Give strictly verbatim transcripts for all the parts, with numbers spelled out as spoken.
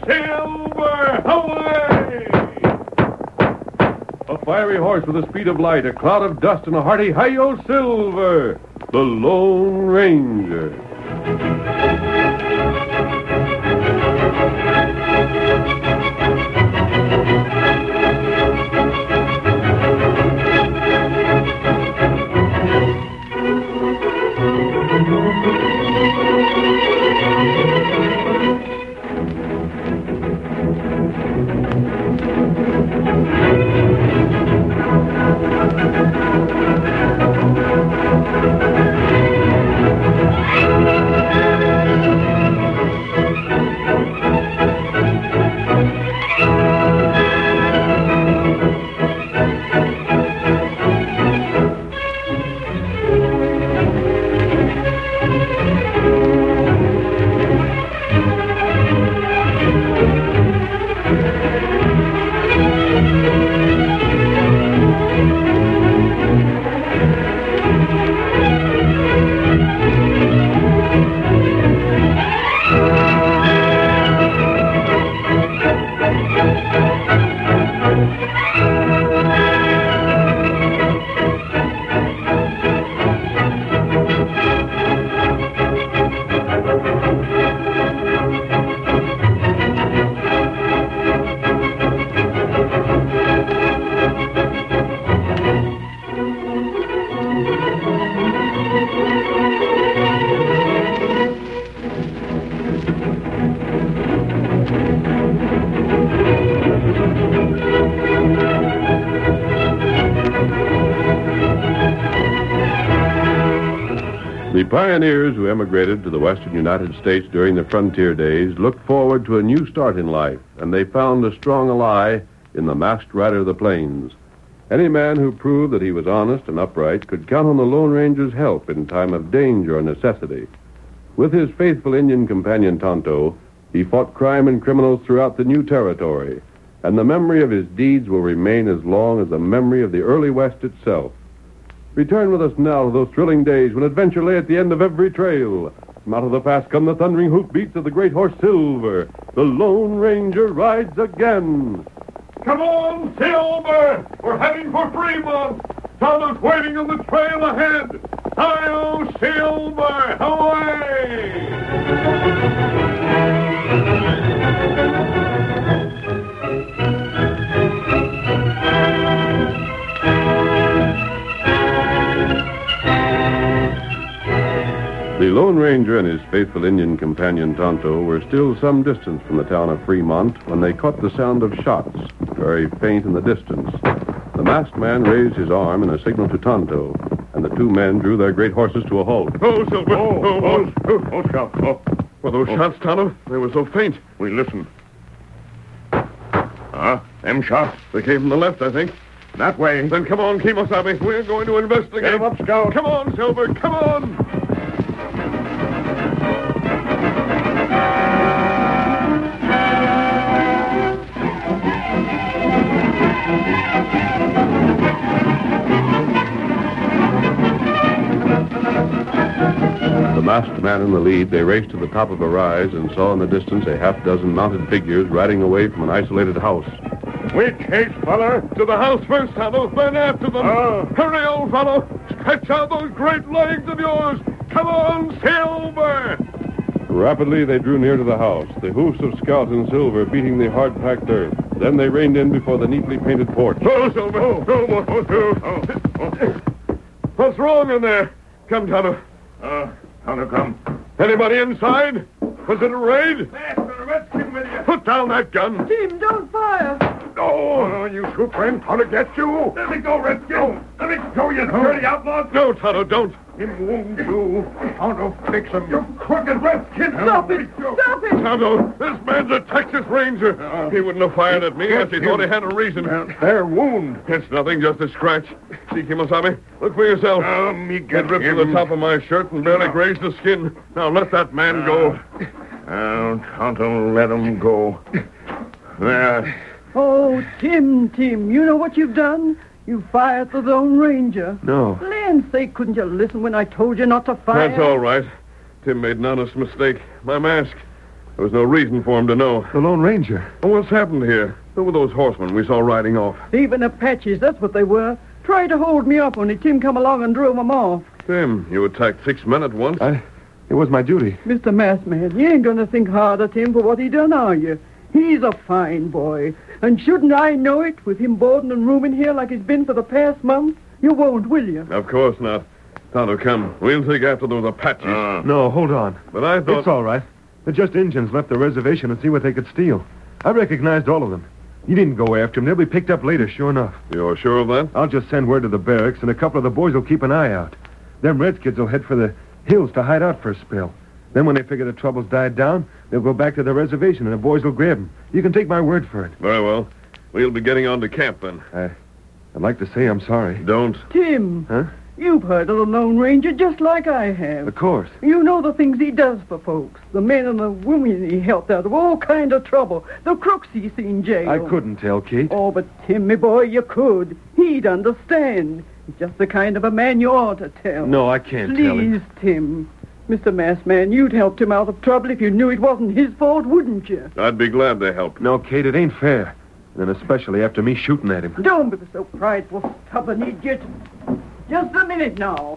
Silver, away! A fiery horse with the speed of light, a cloud of dust, and a hearty hi-yo, Silver, the Lone Ranger. The pioneers who emigrated to the western United States during the frontier days looked forward to a new start in life, and they found a strong ally in the masked rider of the plains. Any man who proved that he was honest and upright could count on the Lone Ranger's help in time of danger or necessity. With his faithful Indian companion Tonto, he fought crime and criminals throughout the new territory, and the memory of his deeds will remain as long as the memory of the early West itself. Return with us now to those thrilling days when adventure lay at the end of every trail. From out of the past come the thundering hoofbeats of the great horse Silver. The Lone Ranger rides again. Come on, Silver! We're heading for Fremont. Tonto's waiting on the trail ahead. Hi-yo, Silver! Away! The Lone Ranger and his faithful Indian companion Tonto were still some distance from the town of Fremont when they caught the sound of shots, very faint in the distance. The masked man raised his arm in a signal to Tonto, and the two men drew their great horses to a halt. Oh, Silver! Oh, oh, oh, oh, oh, shout. Oh. Were those oh. shots, Tonto? They were so faint. We listened. Huh? Them shots? They came from the left, I think. That way. Then come on, Kimosabe. We're going to investigate. Get him up, Scout. Come on, Silver. Come on. The masked man in the lead, they raced to the top of a rise and saw in the distance a half dozen mounted figures riding away from an isolated house. Which chase, fella? To the house first, Tonto. Then after them. Oh. Hurry, old fellow. Stretch out those great legs of yours. Come on, Silver. Rapidly, they drew near to the house, the hoofs of Scout and Silver beating the hard-packed earth. Then they reined in before the neatly painted porch. Oh, Silver. Oh, oh, oh, oh, oh. What's wrong in there? Come, Tonto. Uh, Tonto, come. Anybody inside? Was it a raid? Master, a redskin with you. Put down that gun. Tim, don't fire. Oh, you shoot friend. Tonto get you. Let me go, redskin. Oh, let me go, you dirty outlaw. No, Tonto, don't. Him wound you. Tonto, fix him, you crooked redskin. Stop it. Stop it. Tonto, this man's a Texas Ranger. Uh, he wouldn't have fired at me unless he thought he had a reason. Uh, fair wound. It's nothing, just a scratch. See, Kimosabe? Look for yourself. Uh, me get It ripped him. to the top of my shirt and barely grazed the skin. Now let that man go. Oh, Tonto, let him go. There. Oh, Tim, Tim, you know what you've done? You fired the Lone Ranger. No. Land's sake, couldn't you listen when I told you not to fire? That's all right. Tim made an honest mistake. My mask. There was no reason for him to know. The Lone Ranger. Well, what's happened here? Who were those horsemen we saw riding off? Thieving Apaches, that's what they were. Tried to hold me up, only Tim come along and drove them off. Tim, you attacked six men at once? I... It was my duty. Mister Massman, you ain't gonna think hard of Tim for what he done, are you? He's a fine boy. And shouldn't I know it, with him boarding and rooming here like he's been for the past month? You won't, will you? Of course not. Tonto, come. We'll take after those Apaches. Uh, no, hold on. But I thought... It's all right. They're just Indians left the reservation to see what they could steal. I recognized all of them. You didn't go after them. They'll be picked up later, sure enough. You're sure of that? I'll just send word to the barracks, and a couple of the boys will keep an eye out. Them Redskins will head for the hills to hide out for a spell. Then when they figure the trouble's died down, they'll go back to the reservation, and the boys will grab them. You can take my word for it. Very well. We'll be getting on to camp, then. I, I'd like to say I'm sorry. Don't. Tim. Huh? You've heard of the Lone Ranger just like I have. Of course. You know the things he does for folks. The men and the women he helped out of all kind of trouble. The crooks he's seen jail. I couldn't tell, Kate. Oh, but Tim, my boy, you could. He'd understand. He's just the kind of a man you ought to tell. No, I can't tell him. Please, Tim. Mister Massman, you'd helped him out of trouble if you knew it wasn't his fault, wouldn't you? I'd be glad to help. No, Kate, it ain't fair. And especially after me shooting at him. Don't be so prideful, stubborn idiot. Just a minute now.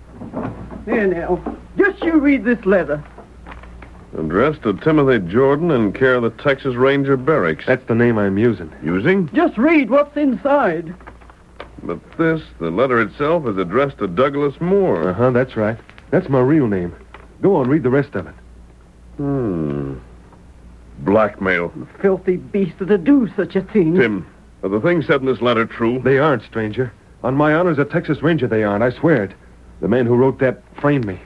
There now. Just you read this letter. Addressed to Timothy Jordan in care of the Texas Ranger Barracks. That's the name I'm using. Using? Just read what's inside. But this, the letter itself, is addressed to Douglas Moore. Uh-huh, that's right. That's my real name. Go on, read the rest of it. Hmm. Blackmail. Filthy beast to do such a thing. Tim, are the things said in this letter true? They aren't, stranger. On my honor as a Texas Ranger, they aren't. I swear it. The man who wrote that framed me.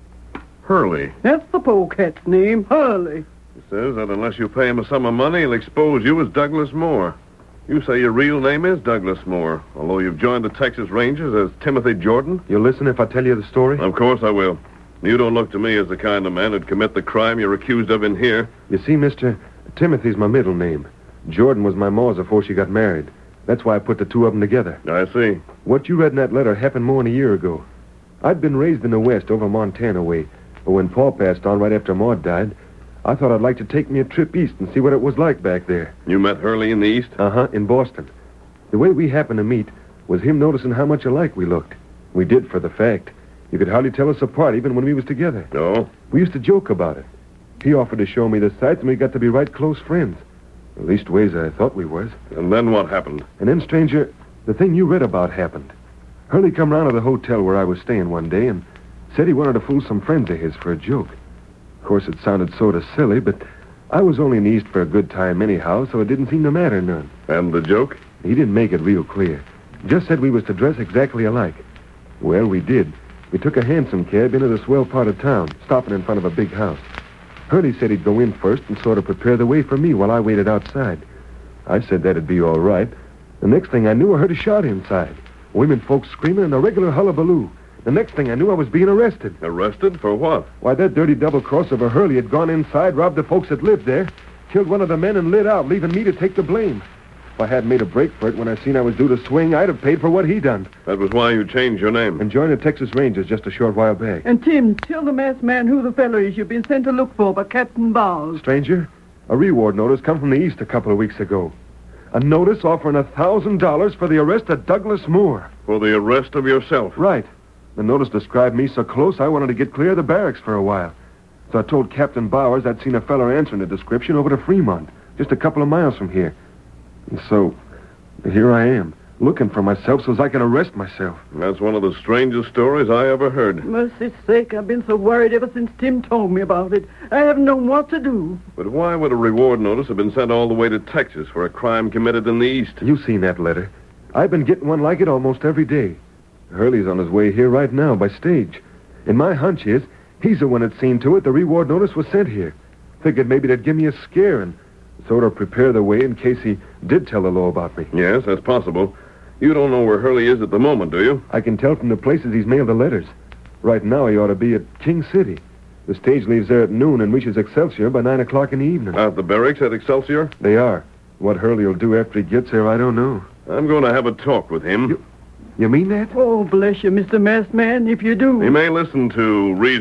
Hurley. That's the polecat's name, Hurley. He says that unless you pay him a sum of money, he'll expose you as Douglas Moore. You say your real name is Douglas Moore, although you've joined the Texas Rangers as Timothy Jordan? You'll listen if I tell you the story? Of course I will. You don't look to me as the kind of man who'd commit the crime you're accused of in here. You see, mister, Timothy's my middle name. Jordan was my ma's before she got married. That's why I put the two of them together. I see. What you read in that letter happened more than a year ago. I'd been raised in the West, over Montana way. But when Paul passed on right after Maud died, I thought I'd like to take me a trip east and see what it was like back there. You met Hurley in the East? Uh-huh, in Boston. The way we happened to meet was him noticing how much alike we looked. We did, for the fact. You could hardly tell us apart, even when we was together. No? We used to joke about it. He offered to show me the sights, and we got to be right close friends. At least ways I thought we was. And then what happened? And then, stranger, the thing you read about happened. Hurley come round to the hotel where I was staying one day and said he wanted to fool some friends of his for a joke. Of course, it sounded sort of silly, but I was only in the East for a good time anyhow, so it didn't seem to matter none. And the joke? He didn't make it real clear. Just said we was to dress exactly alike. Well, we did. We took a hansom cab into the swell part of town, stopping in front of a big house. Hurley said he'd go in first and sort of prepare the way for me while I waited outside. I said that'd be all right. The next thing I knew, I heard a shot inside. Women folks screaming and a regular hullabaloo. The next thing I knew, I was being arrested. Arrested? For what? Why, that dirty double-cross of a Hurley had gone inside, robbed the folks that lived there, killed one of the men and lit out, leaving me to take the blame. If I hadn't made a break for it when I seen I was due to swing, I'd have paid for what he done. That was why you changed your name. And joined the Texas Rangers just a short while back. And Tim, tell the masked man who the fellow is you've been sent to look for by Captain Bowles. Stranger, a reward notice come from the East a couple of weeks ago. A notice offering a thousand dollars for the arrest of Douglas Moore. For the arrest of yourself? Right. The notice described me so close I wanted to get clear of the barracks for a while. So I told Captain Bowers I'd seen a feller answering the description over to Fremont, just a couple of miles from here. And so, here I am, looking for myself so as I can arrest myself. That's one of the strangest stories I ever heard. Mercy's sake, I've been so worried ever since Tim told me about it. I haven't known what to do. But why would a reward notice have been sent all the way to Texas for a crime committed in the East? You've seen that letter. I've been getting one like it almost every day. Hurley's on his way here right now by stage. And my hunch is, he's the one that's seen to it the reward notice was sent here. Figured maybe they'd give me a scare and sort of prepare the way in case he did tell the law about me. Yes, that's possible. You don't know where Hurley is at the moment, do you? I can tell from the places he's mailed the letters. Right now, he ought to be at King City. The stage leaves there at noon and reaches Excelsior by nine o'clock in the evening. At the barracks at Excelsior? They are. What Hurley will do after he gets there, I don't know. I'm going to have a talk with him. You, you mean that? Oh, bless you, Mister Masked Man, if you do. He may listen to reason,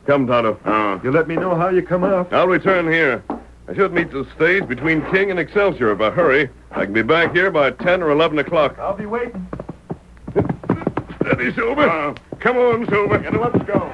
Come, Tonto. Uh, you let me know how you come out. I'll return here. I should meet the stage between King and Excelsior if I hurry. I can be back here by ten or eleven o'clock. I'll be waiting. Steady, Silver. Uh, Come on, Silver. And let's go.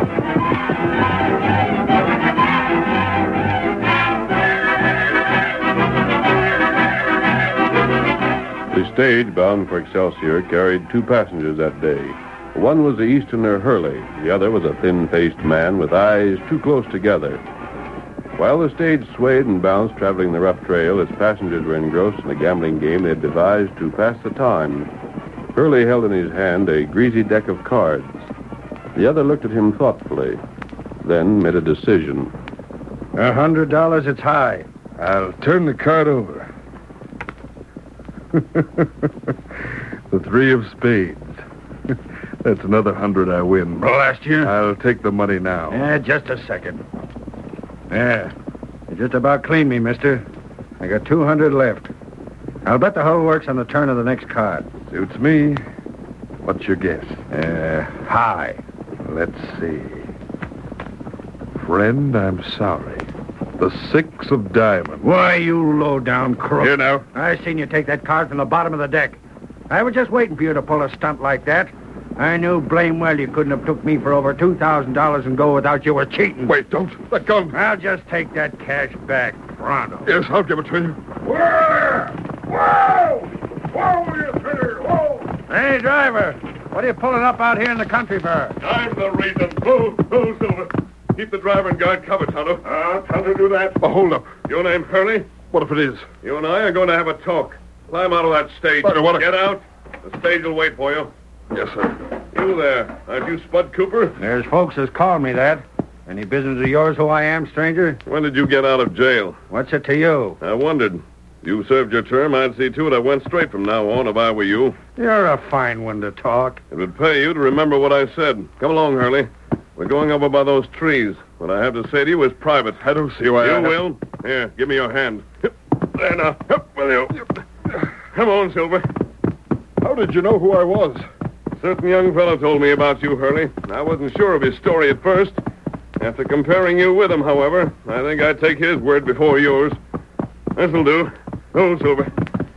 The stage bound for Excelsior carried two passengers that day. One was the Easterner Hurley. The other was a thin-faced man with eyes too close together. While the stage swayed and bounced traveling the rough trail, its passengers were engrossed in a gambling game they had devised to pass the time. Hurley held in his hand a greasy deck of cards. The other looked at him thoughtfully, then made a decision. A hundred dollars, it's high. I'll turn the card over. The three of spades. That's another hundred I win. Blast you. I'll take the money now. Yeah, just a second. Yeah. You just about cleaned me, mister. I got two hundred left. I'll bet the whole works on the turn of the next card. Suits me. What's your guess? Uh, high. Let's see. Friend, I'm sorry. The six of diamonds. Why, you low-down crook. Here now. I seen you take that card from the bottom of the deck. I was just waiting for you to pull a stunt like that. I knew blame well you couldn't have took me for over two thousand dollars and go without you were cheating. Wait, don't. Let go. I'll just take that cash back pronto. Yes, I'll give it to you. Whoa! Whoa! Whoa, you critter! Whoa! Hey, driver, what are you pulling up out here in the country for? I'm the reason. Whoa, whoa, Silver. Keep the driver and guard covered, Tonto. Ah, Tonto, do that. Oh, hold up. Your name Hurley? What if it is? You and I are going to have a talk. Climb out of that stage. I don't want to- Get out. The stage will wait for you. Yes, sir. You there. Aren't you Spud Cooper? There's folks that's called me that. Any business of yours who I am, stranger? When did you get out of jail? What's it to you? I wondered. You served your term, I'd see to it I went straight from now on if I were you. You're a fine one to talk. It would pay you to remember what I said. Come along, Hurley. We're going over by those trees. What I have to say to you is private. I don't see why You I... will. Here, give me your hand. There now. Up with you. Come on, Silver. How did you know who I was? A certain young fellow told me about you, Hurley. I wasn't sure of his story at first. After comparing you with him, however, I think I'd take his word before yours. This'll do. Go, Silver.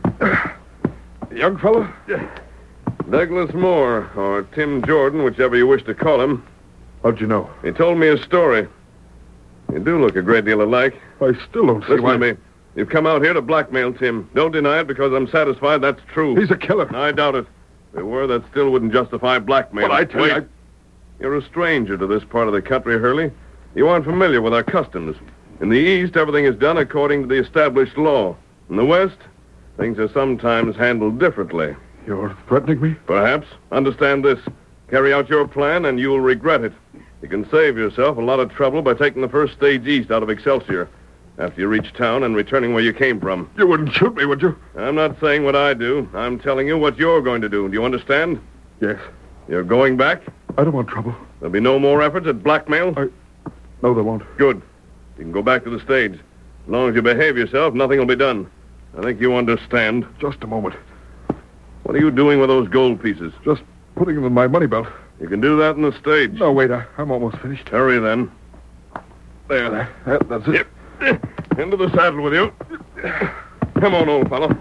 Young fellow? Douglas Moore, or Tim Jordan, whichever you wish to call him. How'd you know? He told me his story. You do look a great deal alike. I still don't see Listen why... to me. You've come out here to blackmail Tim. Don't deny it because I'm satisfied that's true. He's a killer. I doubt it. If there were, that still wouldn't justify blackmail. But I tell Wait. you... I... You're a stranger to this part of the country, Hurley. You aren't familiar with our customs. In the East, everything is done according to the established law. In the West, things are sometimes handled differently. You're threatening me? Perhaps. Understand this. Carry out your plan, and you'll regret it. You can save yourself a lot of trouble by taking the first stage east out of Excelsior. After you reach town and returning where you came from. You wouldn't shoot me, would you? I'm not saying what I do. I'm telling you what you're going to do. Do you understand? Yes. You're going back? I don't want trouble. There'll be no more efforts at blackmail? I... No, there won't. Good. You can go back to the stage. As long as you behave yourself, nothing will be done. I think you understand. Just a moment. What are you doing with those gold pieces? Just putting them in my money belt. You can do that in the stage. No, wait. I, I'm almost finished. Hurry, then. There. There. That, that's it. Yep. Into the saddle with you. Come on, old fellow.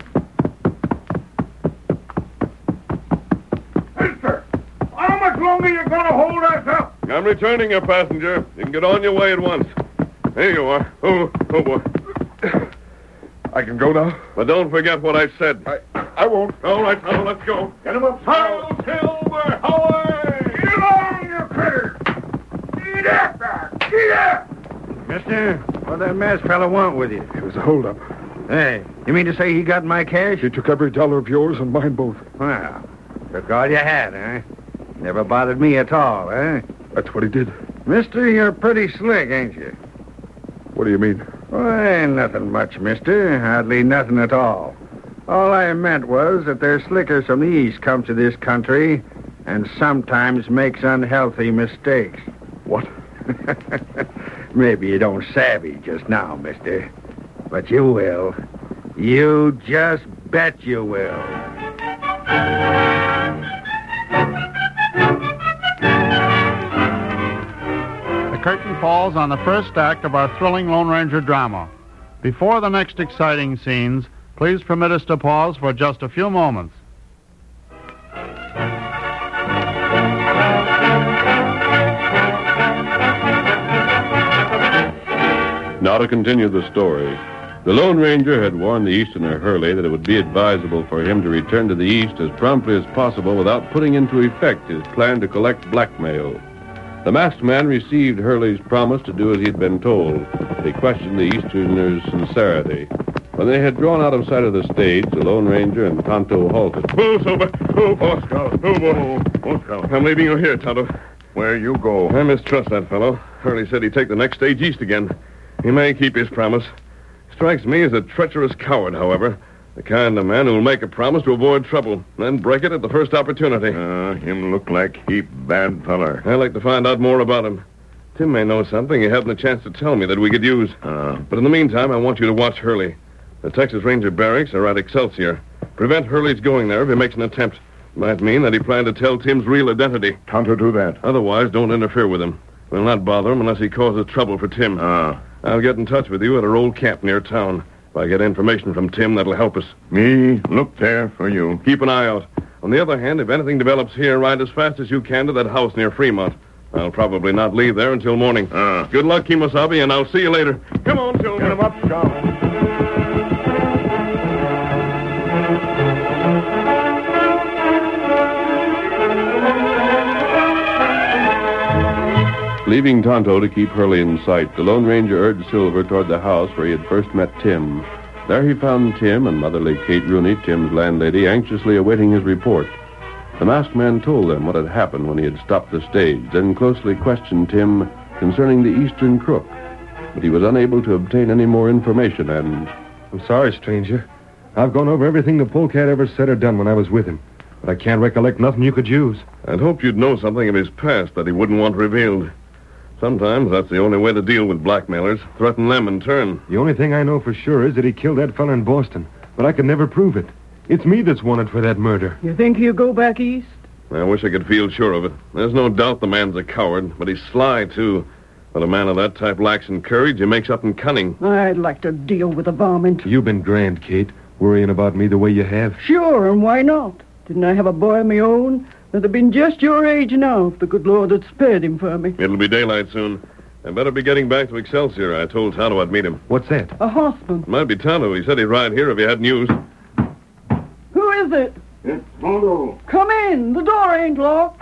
Mister, how much longer you gonna hold us up? I'm returning your passenger. You can get on your way at once. Here you are. Oh, oh, boy. I can go now? But don't forget what I said. I I won't. All right, fellow, let's go. Get him up. Ho, Silver, away! Get along, you critter! Get up there! Get up! Mister, what that masked fella want with you? It was a holdup. Hey, you mean to say he got my cash? He took every dollar of yours and mine both. Well, took all you had, eh? Never bothered me at all, eh? That's what he did. Mister, you're pretty slick, ain't you? What do you mean? Well, nothing much, mister. Hardly nothing at all. All I meant was that there's slickers from the East come to this country and sometimes makes unhealthy mistakes. What? Maybe you don't savvy just now, mister. But you will. You just bet you will. I curtain falls on the first act of our thrilling Lone Ranger drama. Before the next exciting scenes, please permit us to pause for just a few moments. Now to continue the story. The Lone Ranger had warned the Easterner Hurley that it would be advisable for him to return to the East as promptly as possible without putting into effect his plan to collect blackmail. The masked man received Hurley's promise to do as he had been told. They questioned the Easterner's sincerity. When they had drawn out of sight of the stage, the Lone Ranger and Tonto halted. Whoa, Sober. Whoa, boss. Whoa, boy. Whoa, Scout. I'm leaving you here, Tonto. Where you go? I mistrust that fellow. Hurley said he'd take the next stage east again. He may keep his promise. Strikes me as a treacherous coward, however. The kind of man who'll make a promise to avoid trouble, then break it at the first opportunity. Uh, him look like heap bad feller. I'd like to find out more about him. Tim may know something he hadn't a chance to tell me that we could use. Uh, But in the meantime, I want you to watch Hurley. The Texas Ranger barracks are at Excelsior. Prevent Hurley's going there if he makes an attempt. Might mean that he planned to tell Tim's real identity. Tonto do that. Otherwise, don't interfere with him. We'll not bother him unless he causes trouble for Tim. Uh, I'll get in touch with you at our old camp near town. If I get information from Tim, that'll help us. me look there for you. Keep an eye out. On the other hand, if anything develops here, ride as fast as you can to that house near Fremont. I'll probably not leave there until morning. Uh. Good luck, Kimosabe, and I'll see you later. Come on, children. Get him up, Scout. Leaving Tonto to keep Hurley in sight, the Lone Ranger urged Silver toward the house where he had first met Tim. There he found Tim and motherly Kate Rooney, Tim's landlady, anxiously awaiting his report. The masked man told them what had happened when he had stopped the stage, then closely questioned Tim concerning the Eastern Crook. But he was unable to obtain any more information, and... I'm sorry, stranger. I've gone over everything the polecat ever said or done when I was with him. But I can't recollect nothing you could use. I'd hoped you'd know something of his past that he wouldn't want revealed. Sometimes that's the only way to deal with blackmailers. Threaten them in turn. The only thing I know for sure is that he killed that fella in Boston. But I could never prove it. It's me that's wanted for that murder. You think he'll go back east? I wish I could feel sure of it. There's no doubt the man's a coward, but he's sly, too. But a man of that type lacks in courage. He makes up in cunning. I'd like to deal with the varmint. You've been grand, Kate, worrying about me the way you have. Sure, and why not? Didn't I have a boy of my own that'd have been just your age now if the good Lord had spared him for me? It'll be daylight soon. I better be getting back to Excelsior. I told Tonto I'd meet him. What's that? A horseman. Might be Tonto. He said he'd ride here if he had news. Who is it? It's Tonto. Come in. The door ain't locked.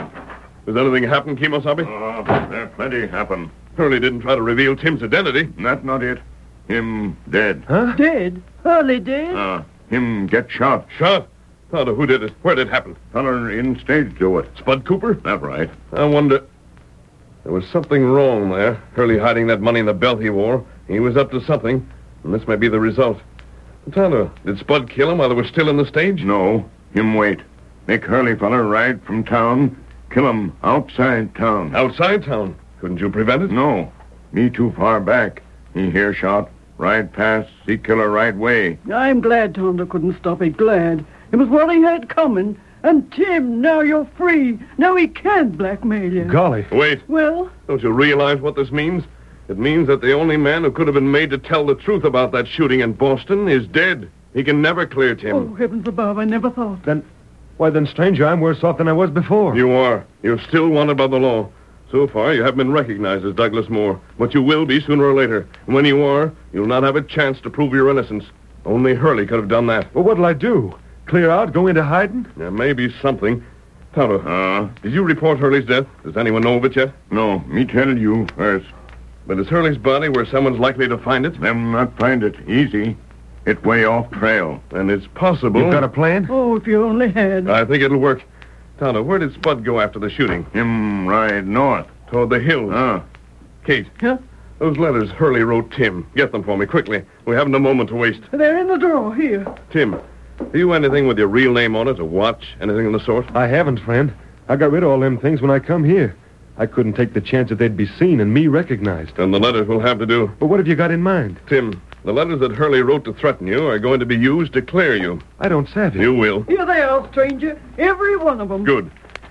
Has anything happened, Kimosabe? Uh, there plenty happen. Hurley didn't try to reveal Tim's identity. That's not it. Him dead. Huh? Dead? Hurley dead? Uh, him get shot. Shot? Tonto, who did it? Where did it happen? Feller in stage do it. Spud Cooper? That's right. I wonder... There was something wrong there. Hurley hiding that money in the belt he wore. He was up to something, and this may be the result. Tonto, did Spud kill him while they were still in the stage? No. Him wait. Make Hurley feller ride from town. Kill him outside town. Outside town? Couldn't you prevent it? No. Me too far back. He hear shot. Ride past. See killer right way. I'm glad Tonto couldn't stop it. Glad. It was what he had coming. And Tim, now you're free. Now he can't blackmail you. Golly. Wait. Well? Don't you realize what this means? It means that the only man who could have been made to tell the truth about that shooting in Boston is dead. He can never clear Tim. Oh, heavens above, I never thought. Then, why then, stranger, I'm worse off than I was before. You are. You're still wanted by the law. So far, you haven't been recognized as Douglas Moore, but you will be sooner or later. And when you are, you'll not have a chance to prove your innocence. Only Hurley could have done that. Well, what'll I do? Clear out? Go into hiding? There may be something. Tonto, Uh, did you report Hurley's death? Does anyone know of it yet? no. Me tell you first. But is Hurley's body where someone's likely to find it? Them not find it easy. It way off trail. And it's possible... You got a plan? Oh, if you only had. I think it'll work. Tonto, where did Spud go after the shooting? Him ride north. Toward the hills. Uh, Kate. Huh? Those letters Hurley wrote Tim. Get them for me, quickly. We haven't a moment to waste. They're in the drawer, here. Tim, do you anything with your real name on it, a watch, anything of the sort? I haven't, friend. I got rid of all them things when I come here. I couldn't take the chance that they'd be seen and me recognized. Then the letters will have to do. But what have you got in mind? Tim, the letters that Hurley wrote to threaten you are going to be used to clear you. I don't savvy. You will. Here they are, stranger. Every one of them. Good.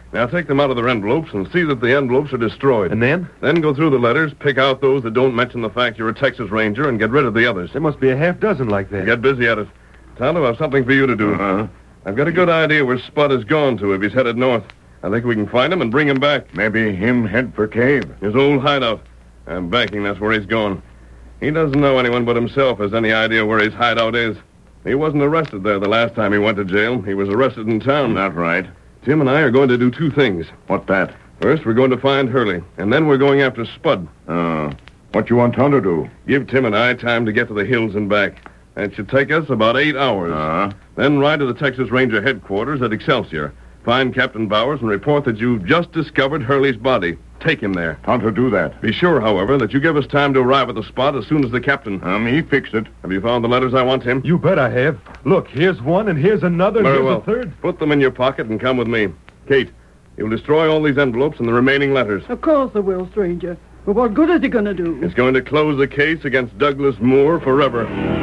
Now take them out of their envelopes and see that the envelopes are destroyed. And then? Then go through the letters, pick out those that don't mention the fact you're a Texas Ranger, and get rid of the others. There must be a half dozen like that. Get busy at it. Tonto, I've something for you to do. Uh-huh. I've got a good idea where Spud has gone to if he's headed north. I think we can find him and bring him back. Maybe him head for cave. His old hideout. I'm banking that's where he's gone. He doesn't know anyone but himself has any idea where his hideout is. He wasn't arrested there the last time he went to jail. He was arrested in town. Not right. Tim and I are going to do two things. What that? First, we're going to find Hurley, and then we're going after Spud. Uh, what you want Tonto to do? Give Tim and I time to get to the hills and back. That should take us about eight hours. Uh-huh. Then ride to the Texas Ranger headquarters at Excelsior. Find Captain Bowers and report that you've just discovered Hurley's body. Take him there. Tonto do that. Be sure, however, that you give us time to arrive at the spot as soon as the captain... Um, he fixed it. Have you found the letters I want, Tim? You bet I have. Look, here's one, and here's another, and Very here's well. a third. Put them in your pocket and come with me. Kate, you'll destroy all these envelopes and the remaining letters. Of course I will, stranger. But what good is he going to do? It's going to close the case against Douglas Moore forever.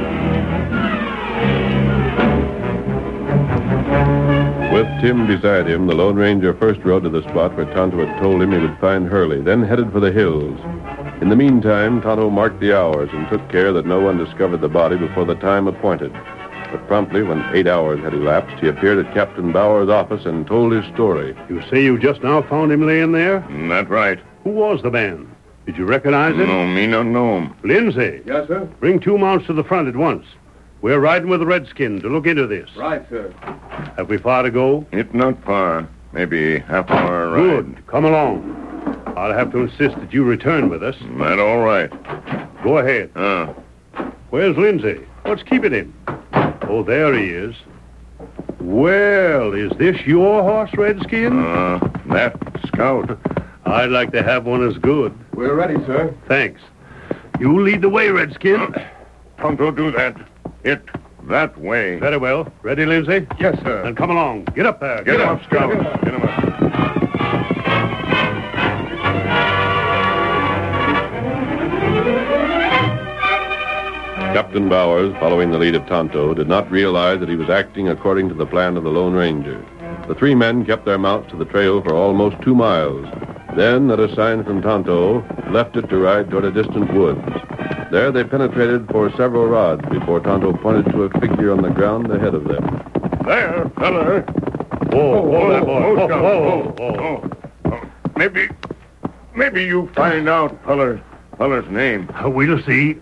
With Tim beside him, the Lone Ranger first rode to the spot where Tonto had told him he would find Hurley, then headed for the hills. In the meantime, Tonto marked the hours and took care that no one discovered the body before the time appointed. But promptly, when eight hours had elapsed, he appeared at Captain Bowers' office and told his story. You say you just now found him laying there? That right. Who was the man? Did you recognize him? No, me not know him. Lindsay. Yes, sir? Bring two mounts to the front at once. We're riding with the Redskin to look into this. Right, sir. Have we far to go? It not far. Maybe half hour ride. Good. Come along. I'll have to insist that you return with us. That all right. Go ahead. Uh, Where's Lindsay? What's keeping him? Oh, there he is. Well, is this your horse, Redskin? uh, that scout. I'd like to have one as good. We're ready, sir. Thanks. You lead the way, Redskin. Tonto do that. It that way. Very well. Ready, Lindsay? Yes, sir. Then come along. Get up there. Get him up, scout. Get him up. Captain Bowers, following the lead of Tonto, did not realize that he was acting according to the plan of the Lone Ranger. The three men kept their mounts to the trail for almost two miles. Then, at a sign from Tonto, left it to ride toward a distant woods. There they penetrated for several rods before Tonto pointed to a figure on the ground ahead of them. There, feller. Whoa, whoa, there, boy. Oh, Whoa, scout. whoa, Oh, whoa. oh, oh. Maybe, maybe you find out feller, feller's name. Uh, We'll see.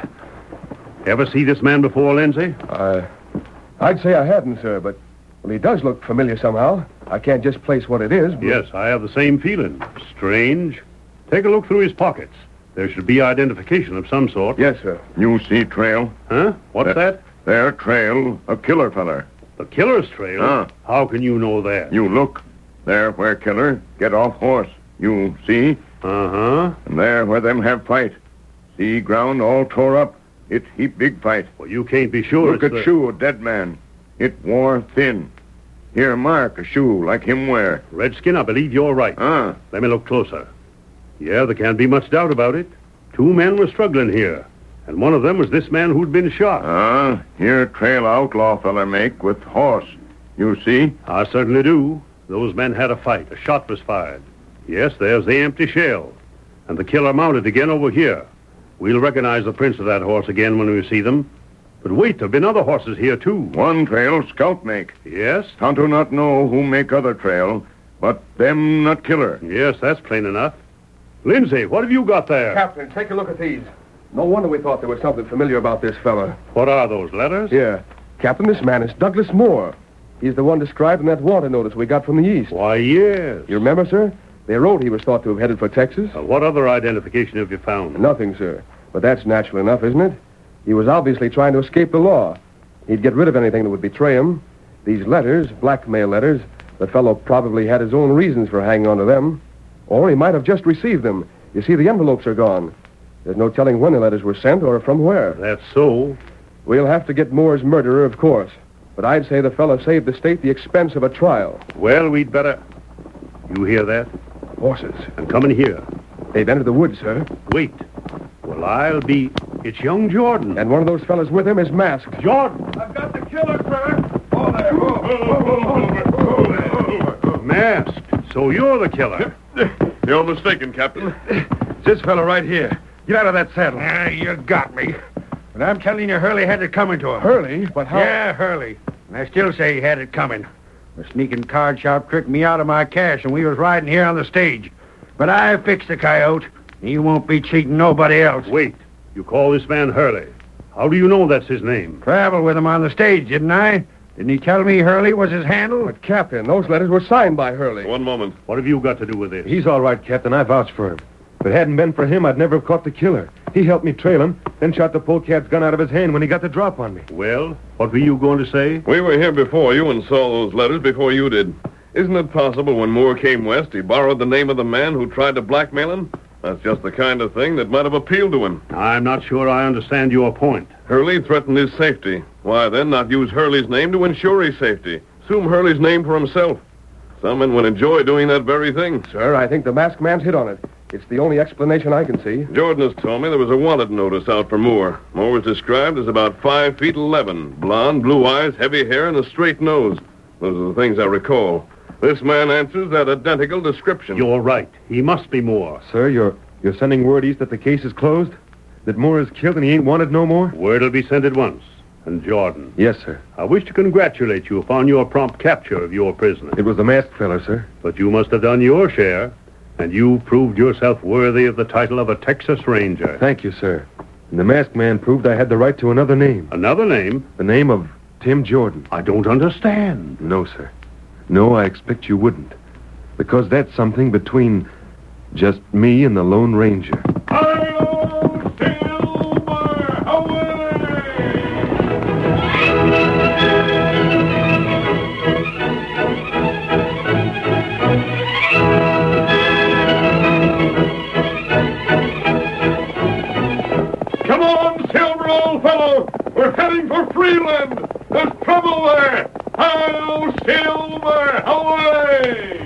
Ever see this man before, Lindsay? Uh, I'd say I hadn't, sir, but well, he does look familiar somehow. I can't just place what it is. But... Yes, I have the same feeling. Strange. Take a look through his pockets. There should be identification of some sort. Yes, sir. You see trail? Huh? What's that? There trail, a killer feller. The killer's trail? Huh. How can you know that? You look. There where killer get off horse. You see? Uh-huh. And there where them have fight. See ground all tore up. It heap big fight. Well, you can't be sure Look it's at the... shoe, dead man. It wore thin. Here, mark a shoe like him wear. Redskin, I believe you're right. Ah, Let me look closer. Yeah, there can't be much doubt about it. Two men were struggling here, and one of them was this man who'd been shot. ah, here trail outlaw feller make with horse. You see? I certainly do. Those men had a fight. A shot was fired. Yes, there's the empty shell. And the killer mounted again over here. We'll recognize the prints of that horse again when we see them. But wait, there have been other horses here, too. One trail scout make. Yes? Tonto not know who make other trail, but them not killer. Yes, that's plain enough. Lindsay, what have you got there? Captain, take a look at these. No wonder we thought there was something familiar about this fella. What are those, letters? Yeah. Captain, this man is Douglas Moore. He's the one described in that wanted notice we got from the east. Why, yes. You remember, sir? They wrote he was thought to have headed for Texas. Uh, what other identification have you found? Nothing, sir. But that's natural enough, isn't it? He was obviously trying to escape the law. He'd get rid of anything that would betray him. These letters, blackmail letters, the fellow probably had his own reasons for hanging on to them. Or he might have just received them. You see, the envelopes are gone. There's no telling when the letters were sent or from where. That's so. We'll have to get Moore's murderer, of course. But I'd say the fellow saved the state the expense of a trial. Well, we'd better... You hear that? Horses. And come in here. They've entered the woods, sir. Wait. Well, I'll be... It's young Jordan. And one of those fellas with him is masked. Jordan! I've got the killer, sir. Oh, there. Oh, oh, oh, oh, oh, oh, oh. Masked. So you're the killer. You're mistaken, Captain. It's this fellow right here. Get out of that saddle. Ah, you got me. But I'm telling you, Hurley had it coming to him. Hurley? But how... Yeah, Hurley. And I still say he had it coming. The sneaking card shop tricked me out of my cash, and we was riding here on the stage. But I fixed the coyote. He won't be cheating nobody else. Wait. You call this man Hurley. How do you know that's his name? Traveled with him on the stage, didn't I? Didn't he tell me Hurley was his handle? But, Captain, those letters were signed by Hurley. One moment. What have you got to do with this? He's all right, Captain. I vouch for him. If it hadn't been for him, I'd never have caught the killer. He helped me trail him, then shot the polecat's gun out of his hand when he got the drop on me. Well, what were you going to say? We were here before you and saw those letters before you did. Isn't it possible when Moore came west, he borrowed the name of the man who tried to blackmail him? That's just the kind of thing that might have appealed to him. I'm not sure I understand your point. Hurley threatened his safety. Why, then, not use Hurley's name to ensure his safety? Assume Hurley's name for himself. Some men would enjoy doing that very thing. Sir, I think the masked man's hit on it. It's the only explanation I can see. Jordan has told me there was a wanted notice out for Moore. Moore was described as about five feet eleven, blonde, blue eyes, heavy hair, and a straight nose. Those are the things I recall. This man answers that identical description. You're right. He must be Moore. Sir, you're you're sending word east that the case is closed? That Moore is killed and he ain't wanted no more? Word will be sent at once. And Jordan, Yes, sir. I wish to congratulate you upon your prompt capture of your prisoner. It was the masked fellow, sir. But you must have done your share, and you proved yourself worthy of the title of a Texas Ranger. Thank you, sir. And the masked man proved I had the right to another name. Another name? The name of Tim Jordan. I don't understand. No, sir. No, I expect you wouldn't. Because that's something between just me and the Lone Ranger. Hi-yo, Silver! Away! Come on, Silver, old fellow! We're heading for Freeland! There's trouble there! Hi-yo, Silver! Away!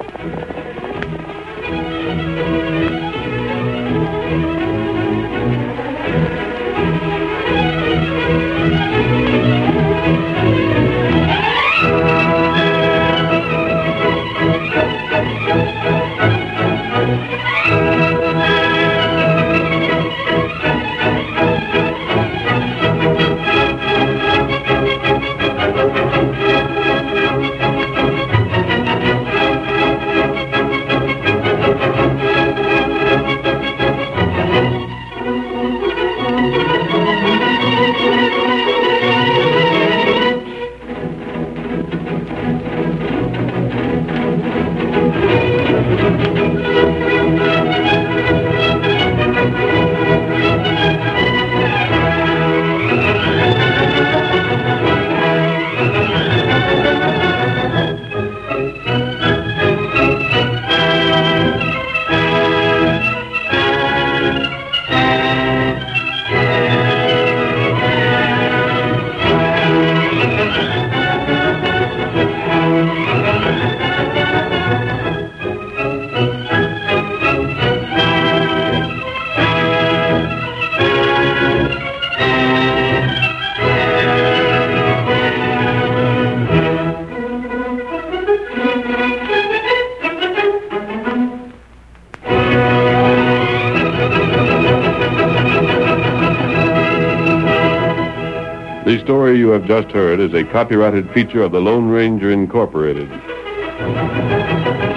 The story you have just heard is a copyrighted feature of the Lone Ranger Incorporated.